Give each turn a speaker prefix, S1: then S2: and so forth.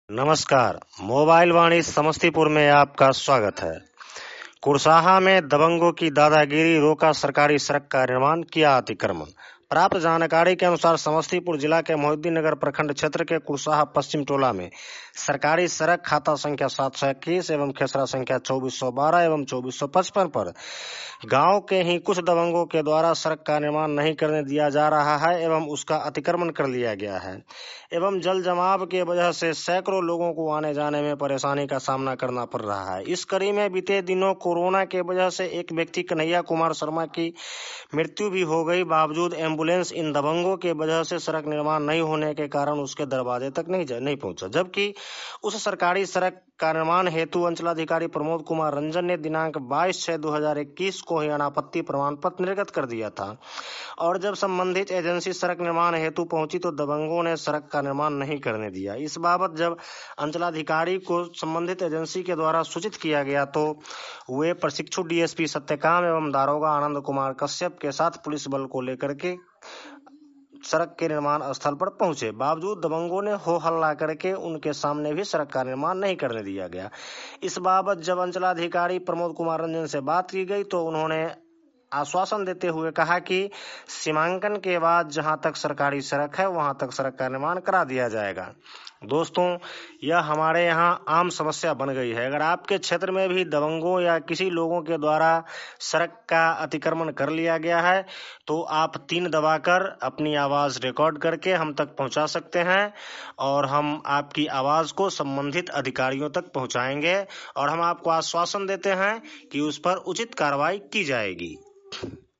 S1: नमस्कार। मोबाइल वाणी समस्तीपुर में आपका स्वागत है। कुरसाहा में दबंगों की दादागिरी, रोका सरकारी सड़क का निर्माण, किया अतिक्रमण। प्राप्त जानकारी के अनुसार समस्तीपुर जिला के मोहिउद्दीन नगर प्रखंड क्षेत्र के कुरसाहा पश्चिम टोला में सरकारी सड़क खाता संख्या 721 एवं खेसरा संख्या 2412 एवं 2455 पर गांव के ही कुछ दबंगों के द्वारा सड़क का निर्माण नहीं करने दिया जा रहा है एवं उसका अतिक्रमण कर लिया गया है एवं जल जमाव की वजह से सैकड़ों लोगों को आने जाने में परेशानी का सामना करना पड़ रहा है। इस कड़ी में बीते दिनों कोरोना के वजह से एक व्यक्ति कन्हैया कुमार शर्मा की मृत्यु भी हो गई। बावजूद एम्बुलेंस इन दबंगों के वजह से सड़क निर्माण नहीं होने के कारण उसके दरवाजे तक नहीं पहुंचा, जबकि उस सरकारी सड़क का निर्माण हेतु अंचलाधिकारी प्रमोद कुमार रंजन ने दिनांक 22/6/2021 को ही अनापत्ति प्रमाण पत्र निर्गत कर दिया था और जब संबंधित एजेंसी सड़क निर्माण हेतु पहुंची तो दबंगों ने सड़क का निर्माण नहीं करने दिया। इस बाबत जब अंचलाधिकारी को संबंधित एजेंसी के द्वारा सूचित किया गया तो वे प्रशिक्षु डीएसपी सत्यकाम एवं दारोगा आनंद कुमार कश्यप के साथ पुलिस बल को लेकर के सड़क के निर्माण स्थल पर पहुंचे। बावजूद दबंगों ने हो हल्ला करके उनके सामने भी सड़क का निर्माण नहीं करने दिया गया। इस बाबत जब अंचलाधिकारी प्रमोद कुमार रंजन से बात की गई तो उन्होंने आश्वासन देते हुए कहा कि सीमांकन के बाद जहां तक सरकारी सड़क है वहां तक सड़क का निर्माण करा दिया जाएगा। दोस्तों, यह हमारे यहां आम समस्या बन गई है। अगर आपके क्षेत्र में भी दबंगों या किसी लोगों के द्वारा सड़क का अतिक्रमण कर लिया गया है तो आप 3 दबाकर अपनी आवाज रिकॉर्ड करके हम तक पहुंचा सकते हैं और हम आपकी आवाज को संबंधित अधिकारियों तक पहुंचाएंगे और हम आपको आश्वासन देते हैं कि उस पर उचित कार्रवाई की जाएगी।